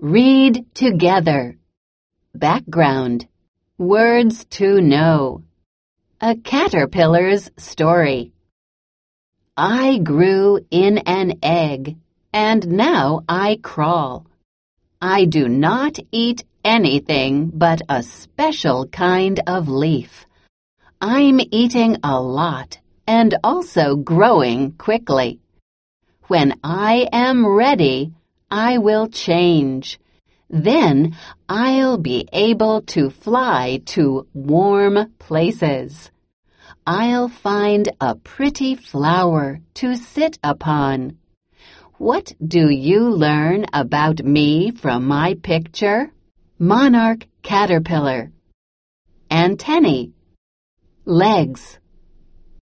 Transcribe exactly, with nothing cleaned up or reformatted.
Read together. Background. Words to know. A caterpillar's story. I grew in an egg, and now I crawl. I do not eat anything but a special kind of leaf. I'm eating a lot and also growing quickly. When I am ready, I will change. Then I'll be able to fly to warm places. I'll find a pretty flower to sit upon. What do you learn about me from my picture? Monarch caterpillar. Antennae. Legs.